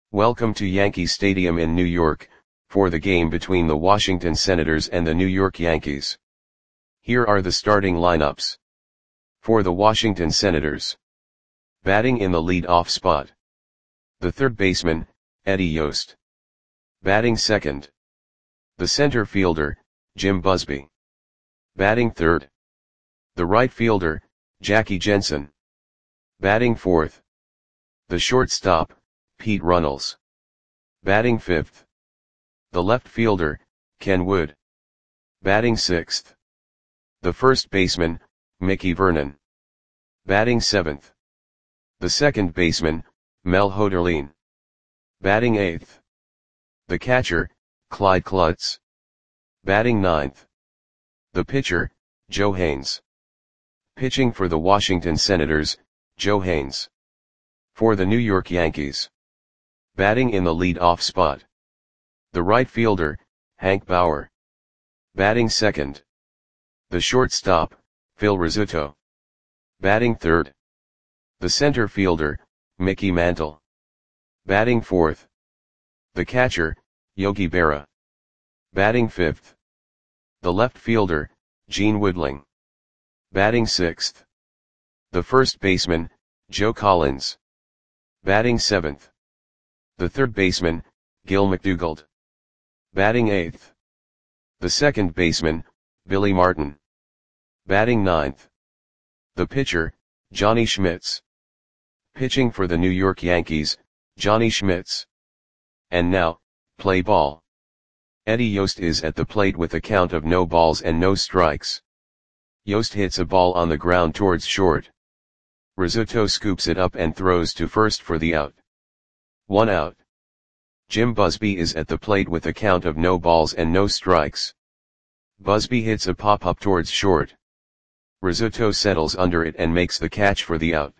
Welcome to Yankee Stadium in New York, for the game between the Washington Senators and the New York Yankees. Here are the starting lineups. For the Washington Senators. Batting in the lead-off spot. The third baseman, Eddie Yost. Batting second. The center fielder, Jim Busby. Batting third. The right fielder, Jackie Jensen. Batting fourth. The shortstop, Pete Runnels. Batting fifth. The left fielder, Ken Wood. Batting sixth. The first baseman, Mickey Vernon. Batting seventh. The second baseman, Mel Hoderlin. Batting eighth. The catcher, Clyde Klutz. Batting ninth. The pitcher, Joe Haynes. Pitching for the Washington Senators, Joe Haynes. For the New York Yankees. Batting in the lead-off spot. The right fielder, Hank Bauer. Batting second. The shortstop, Phil Rizzuto. Batting third. The center fielder, Mickey Mantle. Batting fourth. The catcher, Yogi Berra. Batting fifth. The left fielder, Gene Woodling. Batting sixth. The first baseman, Joe Collins. Batting seventh. The third baseman, Gil McDougald. Batting eighth. The second baseman, Billy Martin. Batting ninth. The pitcher, Johnny Schmitz. Pitching for the New York Yankees, Johnny Schmitz. And now, play ball. Eddie Yost is at the plate with a count of no balls and no strikes. Yost hits a ball on the ground towards short. Rizzuto scoops it up and throws to first for the out. 1 out. Jim Busby is at the plate with a count of no balls and no strikes. Busby hits a pop-up towards short. Rizzuto settles under it and makes the catch for the out.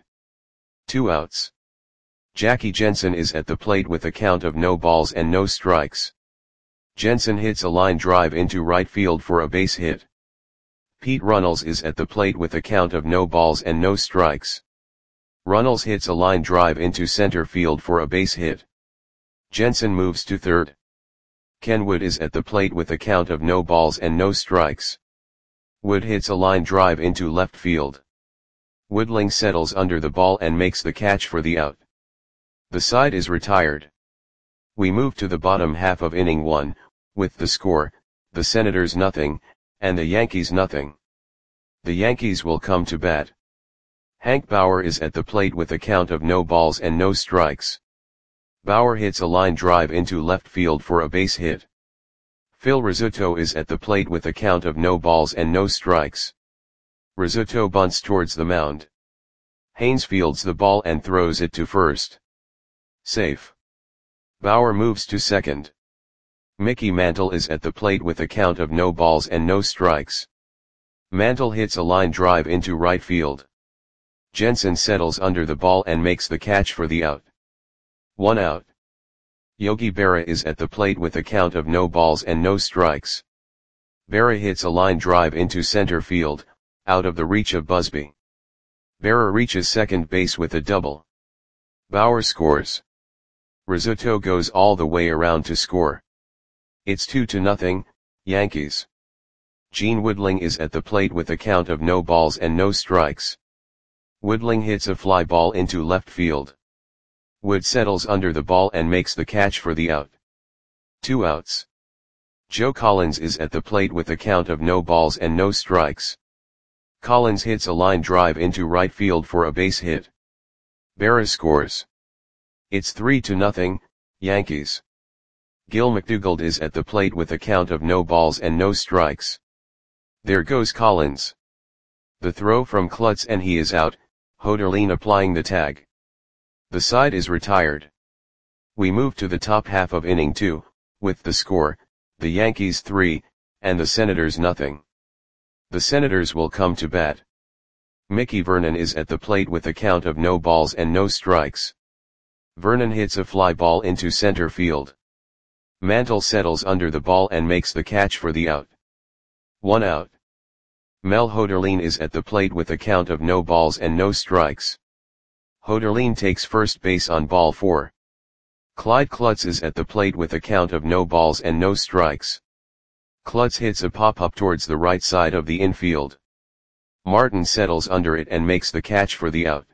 2 outs. Jackie Jensen is at the plate with a count of no balls and no strikes. Jensen hits a line drive into right field for a base hit. Pete Runnels is at the plate with a count of no balls and no strikes. Runnels hits a line drive into center field for a base hit. Jensen moves to third. Ken Wood is at the plate with a count of no balls and no strikes. Wood hits a line drive into left field. Woodling settles under the ball and makes the catch for the out. The side is retired. We move to the bottom half of inning 1, with the score, the Senators nothing, and the Yankees nothing. The Yankees will come to bat. Hank Bauer is at the plate with a count of no balls and no strikes. Bauer hits a line drive into left field for a base hit. Phil Rizzuto is at the plate with a count of no balls and no strikes. Rizzuto bunts towards the mound. Haynes fields the ball and throws it to first. Safe. Bauer moves to second. Mickey Mantle is at the plate with a count of no balls and no strikes. Mantle hits a line drive into right field. Jensen settles under the ball and makes the catch for the out. 1 out. Yogi Berra is at the plate with a count of no balls and no strikes. Berra hits a line drive into center field, out of the reach of Busby. Berra reaches second base with a double. Bauer scores. Rizzuto goes all the way around to score. It's 2-0, Yankees. Gene Woodling is at the plate with a count of no balls and no strikes. Woodling hits a fly ball into left field. Wood settles under the ball and makes the catch for the out. 2 outs. Joe Collins is at the plate with a count of no balls and no strikes. Collins hits a line drive into right field for a base hit. Berra scores. It's 3-0, Yankees. Gil McDougald is at the plate with a count of no balls and no strikes. There goes Collins. The throw from Klutz and he is out, Hoderlin applying the tag. The side is retired. We move to the top half of inning 2, with the score, the Yankees 3, and the Senators nothing. The Senators will come to bat. Mickey Vernon is at the plate with a count of no balls and no strikes. Vernon hits a fly ball into center field. Mantle settles under the ball and makes the catch for the out. 1 out. Mel Hoderlin is at the plate with a count of no balls and no strikes. Hoderlin takes first base on ball 4. Clyde Klutz is at the plate with a count of no balls and no strikes. Klutz hits a pop-up towards the right side of the infield. Martin settles under it and makes the catch for the out.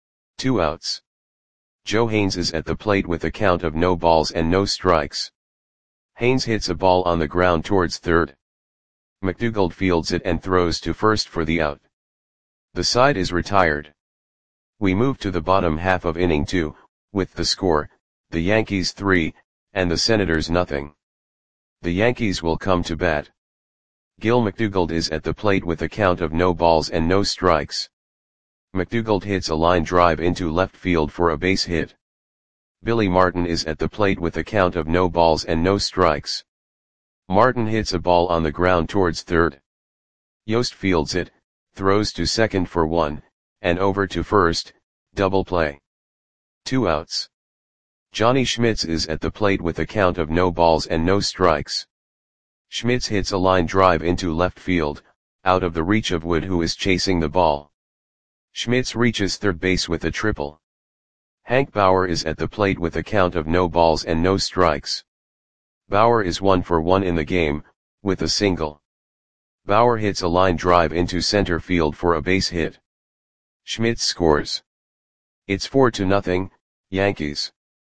2 outs. Joe Haynes is at the plate with a count of no balls and no strikes. Haynes hits a ball on the ground towards third. McDougald fields it and throws to first for the out. The side is retired. We move to the bottom half of inning 2, with the score, the Yankees 3, and the Senators nothing. The Yankees will come to bat. Gil McDougald is at the plate with a count of no balls and no strikes. McDougald hits a line drive into left field for a base hit. Billy Martin is at the plate with a count of no balls and no strikes. Martin hits a ball on the ground towards third. Yost fields it, throws to second for 1, and over to first, double play. 2 outs. Johnny Schmitz is at the plate with a count of no balls and no strikes. Schmitz hits a line drive into left field, out of the reach of Wood, who is chasing the ball. Schmitz reaches third base with a triple. Hank Bauer is at the plate with a count of no balls and no strikes. Bauer is 1 for 1 in the game, with a single. Bauer hits a line drive into center field for a base hit. Schmitz scores. It's 4-0, Yankees.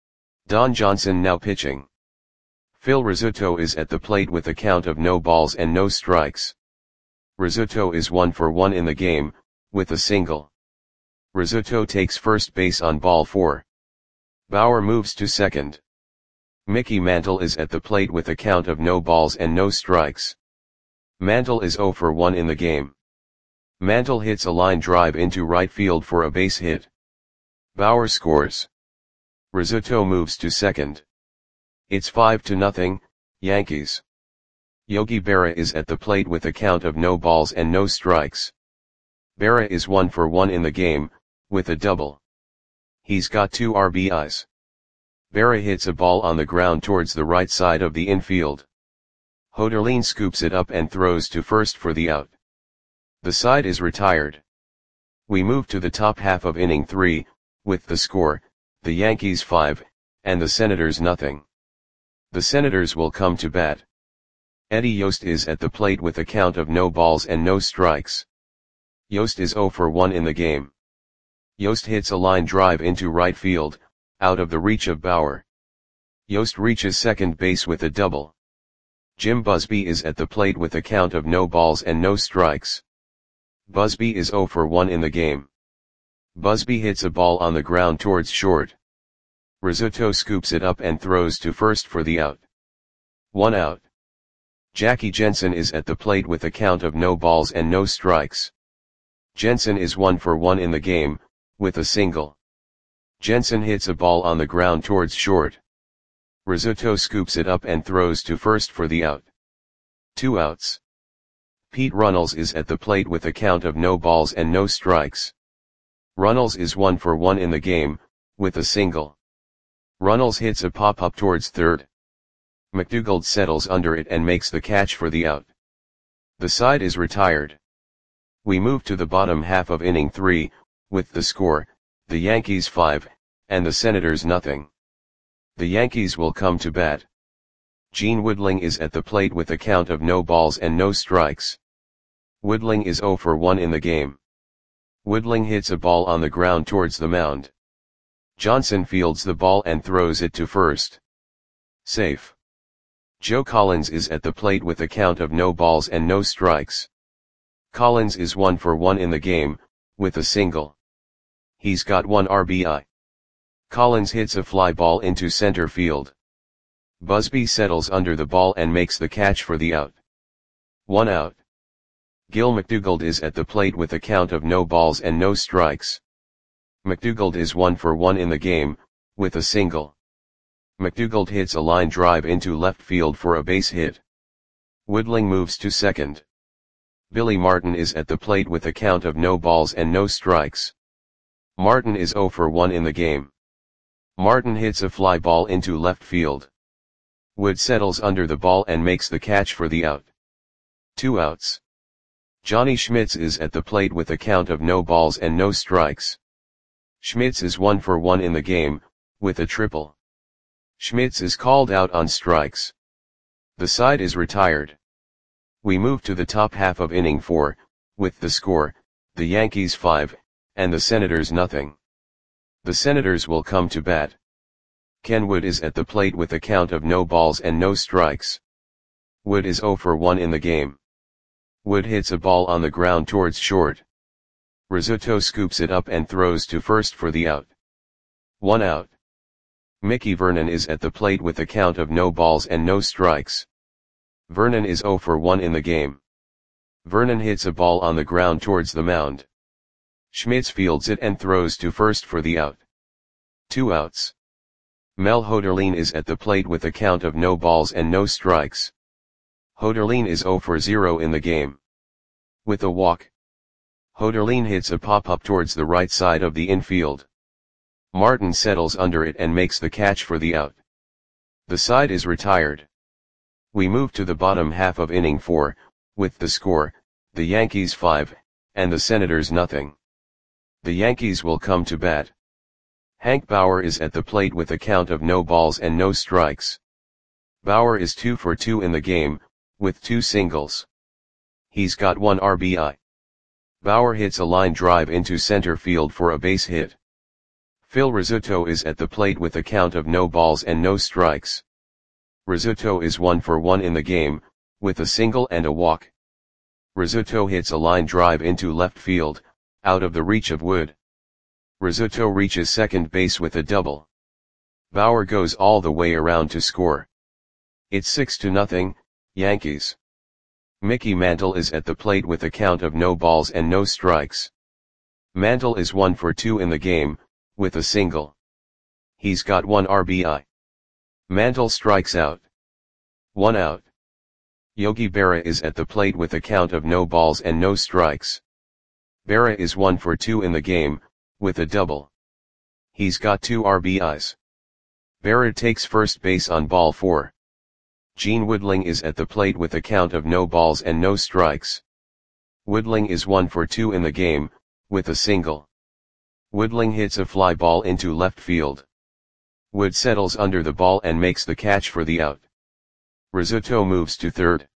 Don Johnson now pitching. Phil Rizzuto is at the plate with a count of no balls and no strikes. Rizzuto is 1 for 1 in the game, with a single. Rizzuto takes first base on ball 4. Bauer moves to second. Mickey Mantle is at the plate with a count of no balls and no strikes. Mantle is 0 for 1 in the game. Mantle hits a line drive into right field for a base hit. Bauer scores. Rizzuto moves to second. It's 5-0, Yankees. Yogi Berra is at the plate with a count of no balls and no strikes. Berra is 1 for 1 in the game, with a double. He's got 2 RBIs. Berra hits a ball on the ground towards the right side of the infield. Hoderlin scoops it up and throws to first for the out. The side is retired. We move to the top half of inning 3, with the score, the Yankees 5, and the Senators nothing. The Senators will come to bat. Eddie Yost is at the plate with a count of no balls and no strikes. Yost is 0 for 1 in the game. Yost hits a line drive into right field, out of the reach of Bauer. Yost reaches second base with a double. Jim Busby is at the plate with a count of no balls and no strikes. Busby is 0 for 1 in the game. Busby hits a ball on the ground towards short. Rizzuto scoops it up and throws to first for the out. 1 out. Jackie Jensen is at the plate with a count of no balls and no strikes. Jensen is 1 for 1 in the game, with a single. Jensen hits a ball on the ground towards short. Rizzuto scoops it up and throws to first for the out. 2 outs. Pete Runnels is at the plate with a count of no balls and no strikes. Runnels is 1 for 1 in the game, with a single. Runnels hits a pop-up towards third. McDougald settles under it and makes the catch for the out. The side is retired. We move to the bottom half of inning 3, with the score, the Yankees 5, and the Senators nothing. The Yankees will come to bat. Gene Woodling is at the plate with a count of no balls and no strikes. Woodling is 0 for 1 in the game. Woodling hits a ball on the ground towards the mound. Johnson fields the ball and throws it to first. Safe. Joe Collins is at the plate with a count of no balls and no strikes. Collins is 1 for 1 in the game, with a single. He's got 1 RBI. Collins hits a fly ball into center field. Busby settles under the ball and makes the catch for the out. 1 out. Gil McDougald is at the plate with a count of no balls and no strikes. McDougald is 1 for 1 in the game, with a single. McDougald hits a line drive into left field for a base hit. Woodling moves to second. Billy Martin is at the plate with a count of no balls and no strikes. Martin is 0 for 1 in the game. Martin hits a fly ball into left field. Wood settles under the ball and makes the catch for the out. 2 outs. Johnny Schmitz is at the plate with a count of no balls and no strikes. Schmitz is 1 for 1 in the game, with a triple. Schmitz is called out on strikes. The side is retired. We move to the top half of inning 4, with the score, the Yankees 5, and the Senators nothing. The Senators will come to bat. Ken Wood is at the plate with a count of no balls and no strikes. Wood is 0 for 1 in the game. Wood hits a ball on the ground towards short. Rizzuto scoops it up and throws to first for the out. 1 out. Mickey Vernon is at the plate with a count of no balls and no strikes. Vernon is 0 for 1 in the game. Vernon hits a ball on the ground towards the mound. Schmitz fields it and throws to first for the out. 2 outs. Mel Hoderlin is at the plate with a count of no balls and no strikes. Hoderlin is 0 for 0 in the game. With a walk, Hoderlin hits a pop-up towards the right side of the infield. Martin settles under it and makes the catch for the out. The side is retired. We move to the bottom half of inning 4, with the score, the Yankees 5, and the Senators nothing. The Yankees will come to bat. Hank Bauer is at the plate with a count of no balls and no strikes. Bauer is 2 for 2 in the game, with 2 singles. He's got 1 RBI. Bauer hits a line drive into center field for a base hit. Phil Rizzuto is at the plate with a count of no balls and no strikes. Rizzuto is 1 for 1 in the game, with a single and a walk. Rizzuto hits a line drive into left field, out of the reach of Wood. Rizzuto reaches second base with a double. Bauer goes all the way around to score. It's 6-0, Yankees. Mickey Mantle is at the plate with a count of no balls and no strikes. Mantle is 1 for 2 in the game, with a single. He's got 1 RBI. Mantle strikes out. 1 out. Yogi Berra is at the plate with a count of no balls and no strikes. Berra is 1 for 2 in the game, with a double. He's got 2 RBIs. Berra takes first base on ball 4. Gene Woodling is at the plate with a count of no balls and no strikes. Woodling is 1 for 2 in the game, with a single. Woodling hits a fly ball into left field. Wood settles under the ball and makes the catch for the out. Rizzuto moves to third.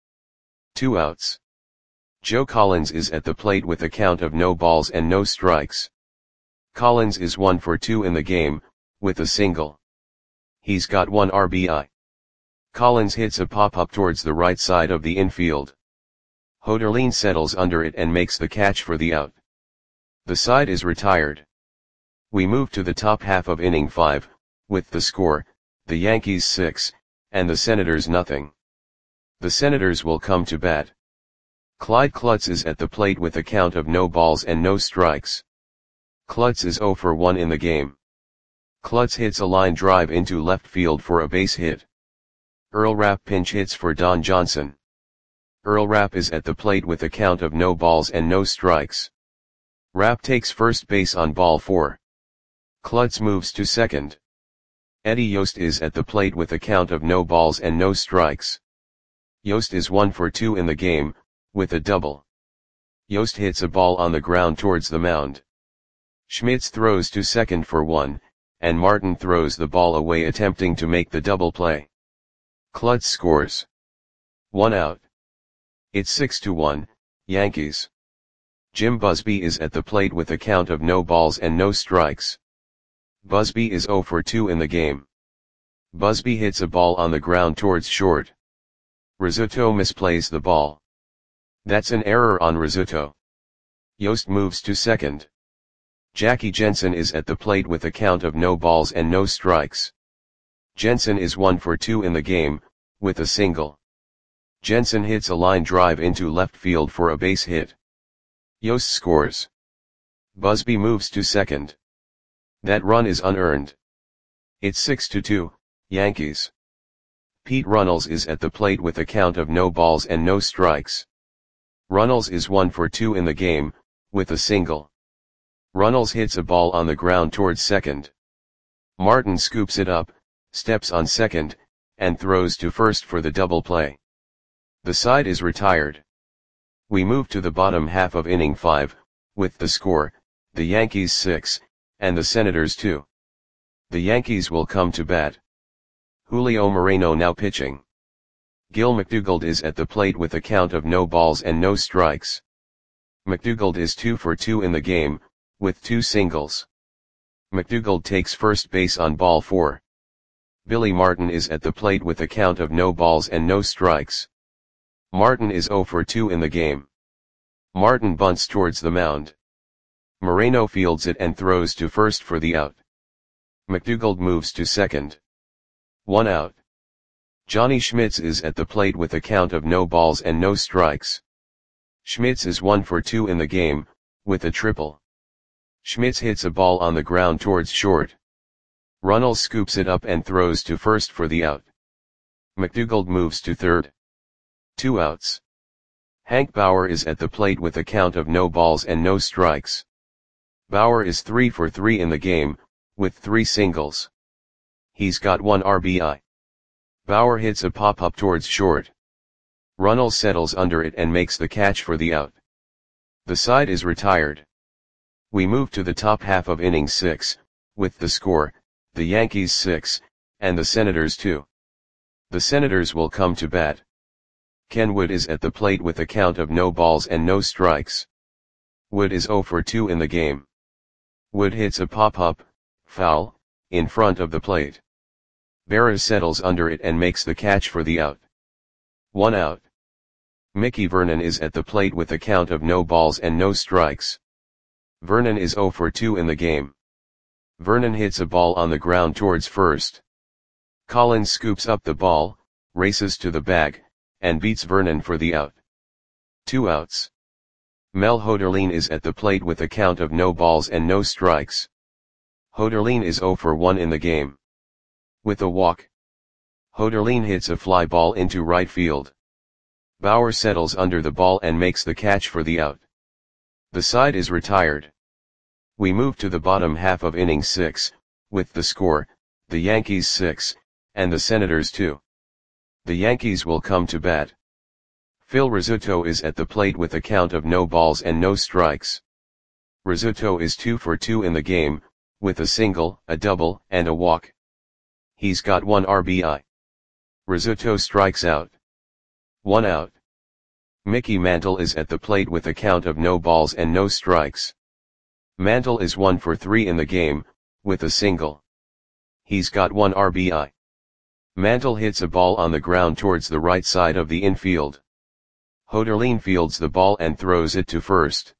2 outs. Joe Collins is at the plate with a count of no balls and no strikes. Collins is 1 for 2 in the game, with a single. He's got 1 RBI. Collins hits a pop-up towards the right side of the infield. Hoderlin settles under it and makes the catch for the out. The side is retired. We move to the top half of inning 5, with the score, the Yankees 6, and the Senators nothing. The Senators will come to bat. Clyde Klutz is at the plate with a count of no balls and no strikes. Klutz is 0 for 1 in the game. Klutz hits a line drive into left field for a base hit. Earl Rapp pinch hits for Don Johnson. Earl Rapp is at the plate with a count of no balls and no strikes. Rapp takes first base on ball 4. Klutz moves to second. Eddie Yost is at the plate with a count of no balls and no strikes. Yost is 1 for 2 in the game, with a double. Yost hits a ball on the ground towards the mound. Schmitz throws to second for 1, and Martin throws the ball away attempting to make the double play. Klutz scores. 1 out. It's 6-1, Yankees. Jim Busby is at the plate with a count of no balls and no strikes. Busby is 0 for 2 in the game. Busby hits a ball on the ground towards short. Rizzuto misplays the ball. That's an error on Rizzuto. Yost moves to second. Jackie Jensen is at the plate with a count of no balls and no strikes. Jensen is 1 for 2 in the game, with a single. Jensen hits a line drive into left field for a base hit. Yost scores. Busby moves to second. That run is unearned. It's 6-2, Yankees. Pete Runnels is at the plate with a count of no balls and no strikes. Runnels is 1 for 2 in the game, with a single. Runnels hits a ball on the ground towards second. Martin scoops it up, steps on second, and throws to first for the double play. The side is retired. We move to the bottom half of inning 5, with the score, the Yankees 6, and the Senators 2. The Yankees will come to bat. Julio Moreno now pitching. Gil McDougald is at the plate with a count of no balls and no strikes. McDougald is 2 for 2 in the game, with 2 singles. McDougald takes first base on ball 4. Billy Martin is at the plate with a count of no balls and no strikes. Martin is 0 for 2 in the game. Martin bunts towards the mound. Moreno fields it and throws to first for the out. McDougald moves to second. 1 out. Johnny Schmitz is at the plate with a count of no balls and no strikes. Schmitz is 1 for 2 in the game, with a triple. Schmitz hits a ball on the ground towards short. Runnels scoops it up and throws to first for the out. McDougald moves to third. 2 outs. Hank Bauer is at the plate with a count of no balls and no strikes. Bauer is 3 for 3 in the game, with 3 singles. He's got 1 RBI. Bauer hits a pop-up towards short. Runnels settles under it and makes the catch for the out. The side is retired. We move to the top half of inning 6, with the score, the Yankees 6, and the Senators 2. The Senators will come to bat. Ken Wood is at the plate with a count of no balls and no strikes. Wood is 0 for 2 in the game. Wood hits a pop-up, foul, in front of the plate. Berra settles under it and makes the catch for the out. 1 out. Mickey Vernon is at the plate with a count of no balls and no strikes. Vernon is 0 for 2 in the game. Vernon hits a ball on the ground towards first. Collins scoops up the ball, races to the bag, and beats Vernon for the out. 2 outs. Mel Hoderlin is at the plate with a count of no balls and no strikes. Hoderlin is 0 for 1 in the game. With a walk. Hoderlin hits a fly ball into right field. Bauer settles under the ball and makes the catch for the out. The side is retired. We move to the bottom half of inning 6, with the score, the Yankees 6, and the Senators 2. The Yankees will come to bat. Phil Rizzuto is at the plate with a count of no balls and no strikes. Rizzuto is 2 for 2 in the game, with a single, a double, and a walk. He's got 1 RBI. Rizzuto strikes out. 1 out. Mickey Mantle is at the plate with a count of no balls and no strikes. Mantle is 1 for 3 in the game, with a single. He's got 1 RBI. Mantle hits a ball on the ground towards the right side of the infield. Hoderlin fields the ball and throws it to first.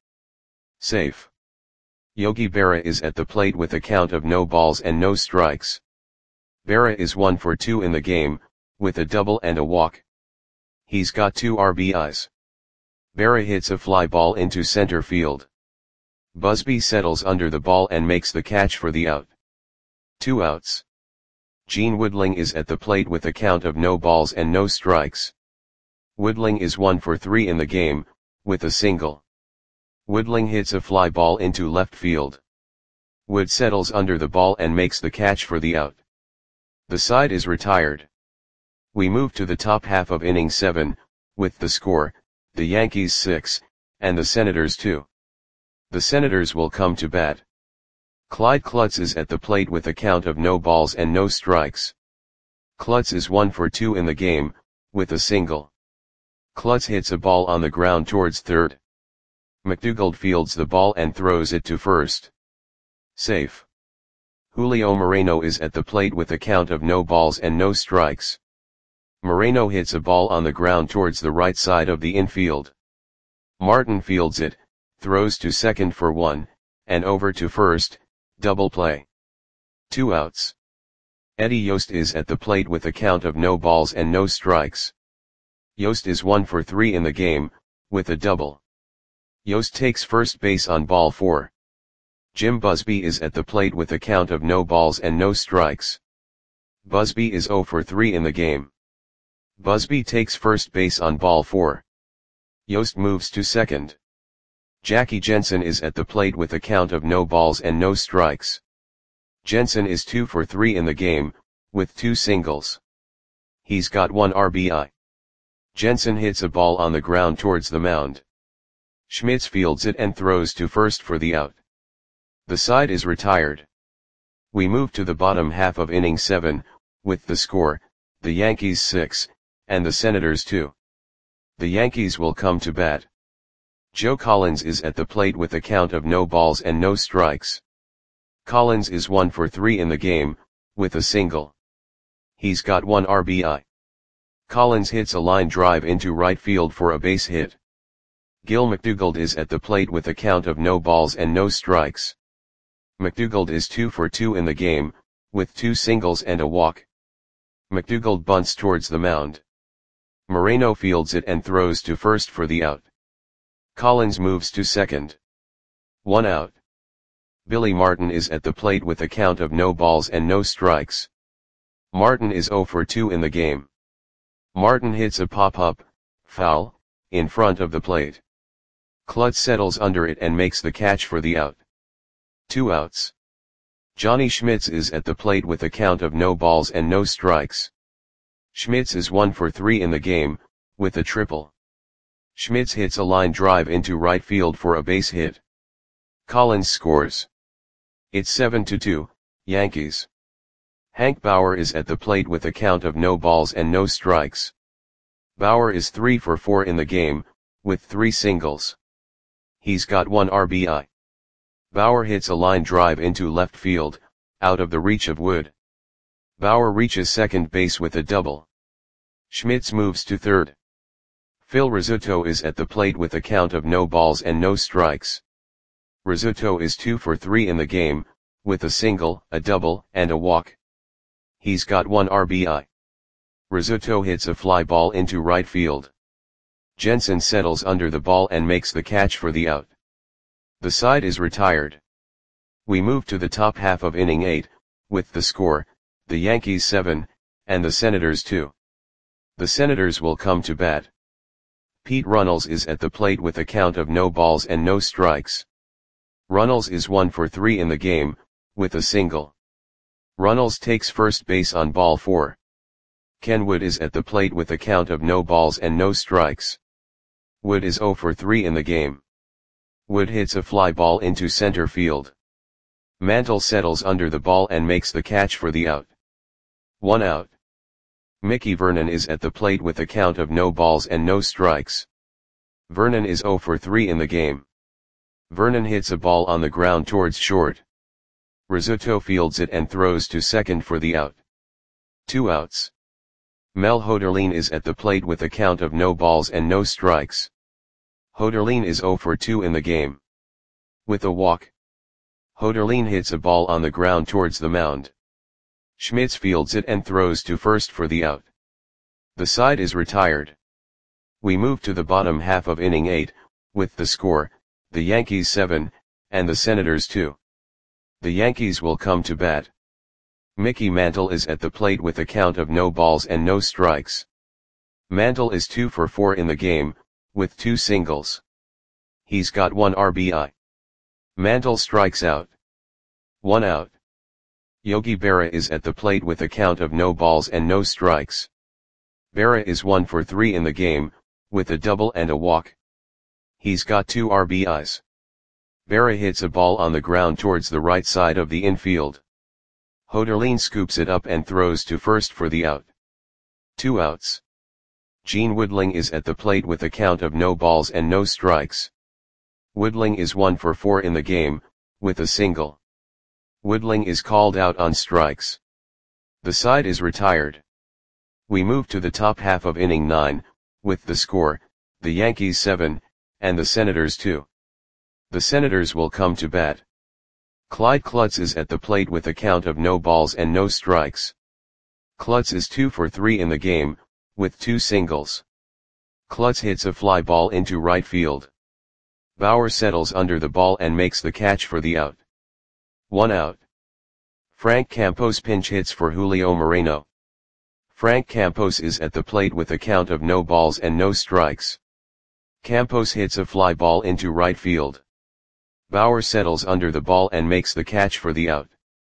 Safe. Yogi Berra is at the plate with a count of no balls and no strikes. Berra is 1 for 2 in the game, with a double and a walk. He's got 2 RBIs. Berra hits a fly ball into center field. Busby settles under the ball and makes the catch for the out. 2 outs. Gene Woodling is at the plate with a count of no balls and no strikes. Woodling is 1 for 3 in the game, with a single. Woodling hits a fly ball into left field. Wood settles under the ball and makes the catch for the out. The side is retired. We move to the top half of inning 7, with the score, the Yankees 6, and the Senators 2. The Senators will come to bat. Clyde Klutz is at the plate with a count of no balls and no strikes. Klutz is 1 for 2 in the game, with a single. Klutz hits a ball on the ground towards third. McDougald fields the ball and throws it to first. Safe. Julio Moreno is at the plate with a count of no balls and no strikes. Moreno hits a ball on the ground towards the right side of the infield. Martin fields it, throws to second for 1, and over to first, double play. 2 outs. Eddie Yost is at the plate with a count of no balls and no strikes. Yost is 1 for 3 in the game, with a double. Yost takes first base on ball 4. Jim Busby is at the plate with a count of no balls and no strikes. Busby is 0 for 3 in the game. Busby takes first base on ball 4. Yost moves to second. Jackie Jensen is at the plate with a count of no balls and no strikes. Jensen is 2 for 3 in the game, with 2 singles. He's got 1 RBI. Jensen hits a ball on the ground towards the mound. Schmitz fields it and throws to first for the out. The side is retired. We move to the bottom half of inning 7, with the score, the Yankees 6, and the Senators 2. The Yankees will come to bat. Joe Collins is at the plate with a count of no balls and no strikes. Collins is 1 for 3 in the game, with a single. He's got 1 RBI. Collins hits a line drive into right field for a base hit. Gil McDougald is at the plate with a count of no balls and no strikes. McDougald is 2 for 2 in the game, with 2 singles and a walk. McDougald bunts towards the mound. Moreno fields it and throws to first for the out. Collins moves to second. 1 out. Billy Martin is at the plate with a count of no balls and no strikes. Martin is 0 for 2 in the game. Martin hits a pop-up, foul, in front of the plate. Klutz settles under it and makes the catch for the out. 2 outs. Johnny Schmitz is at the plate with a count of no balls and no strikes. Schmitz is 1 for 3 in the game, with a triple. Schmitz hits a line drive into right field for a base hit. Collins scores. It's 7-2, Yankees. Hank Bauer is at the plate with a count of no balls and no strikes. Bauer is 3 for 4 in the game, with 3 singles. He's got 1 RBI. Bauer hits a line drive into left field, out of the reach of Wood. Bauer reaches second base with a double. Schmitz moves to third. Phil Rizzuto is at the plate with a count of no balls and no strikes. Rizzuto is 2 for 3 in the game, with a single, a double, and a walk. He's got 1 RBI. Rizzuto hits a fly ball into right field. Jensen settles under the ball and makes the catch for the out. The side is retired. We move to the top half of inning 8, with the score, the Yankees 7, and the Senators 2. The Senators will come to bat. Pete Runnels is at the plate with a count of no balls and no strikes. Runnels is 1 for 3 in the game, with a single. Runnels takes first base on ball 4. Ken Wood is at the plate with a count of no balls and no strikes. Wood is 0 for 3 in the game. Wood hits a fly ball into center field. Mantle settles under the ball and makes the catch for the out. 1 out. Mickey Vernon is at the plate with a count of no balls and no strikes. Vernon is 0 for 3 in the game. Vernon hits a ball on the ground towards short. Rizzuto fields it and throws to second for the out. 2 outs. Mel Hoderlin is at the plate with a count of no balls and no strikes. Hoderlin is 0 for 2 in the game. With a walk. Hoderlin hits a ball on the ground towards the mound. Schmitz fields it and throws to first for the out. The side is retired. We move to the bottom half of inning 8, with the score, the Yankees 7, and the Senators 2. The Yankees will come to bat. Mickey Mantle is at the plate with a count of no balls and no strikes. Mantle is 2 for 4 in the game, with 2 singles. He's got 1 RBI. Mantle strikes out. 1 out. Yogi Berra is at the plate with a count of no balls and no strikes. Berra is 1 for 3 in the game, with a double and a walk. He's got 2 RBIs. Berra hits a ball on the ground towards the right side of the infield. Hoderlin scoops it up and throws to first for the out. 2 outs. Gene Woodling is at the plate with a count of no balls and no strikes. Woodling is 1 for 4 in the game, with a single. Woodling is called out on strikes. The side is retired. We move to the top half of inning 9, with the score, the Yankees 7, and the Senators 2. The Senators will come to bat. Clyde Klutz is at the plate with a count of no balls and no strikes. Klutz is 2 for 3 in the game, with 2 singles. Klutz hits a fly ball into right field. Bauer settles under the ball and makes the catch for the out. 1 out. Frank Campos pinch hits for Julio Moreno. Frank Campos is at the plate with a count of no balls and no strikes. Campos hits a fly ball into right field. Bauer settles under the ball and makes the catch for the out.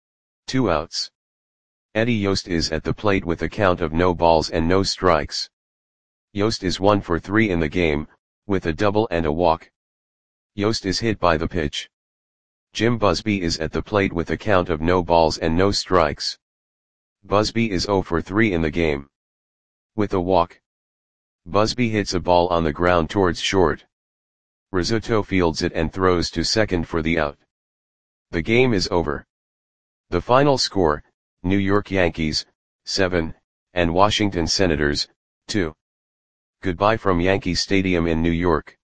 2 outs. Eddie Yost is at the plate with a count of no balls and no strikes. Yost is 1 for 3 in the game, with a double and a walk. Yost is hit by the pitch. Jim Busby is at the plate with a count of no balls and no strikes. Busby is 0 for 3 in the game. With a walk, Busby hits a ball on the ground towards short. Rizzuto fields it and throws to second for the out. The game is over. The final score, New York Yankees, 7, and Washington Senators, 2. Goodbye from Yankee Stadium in New York.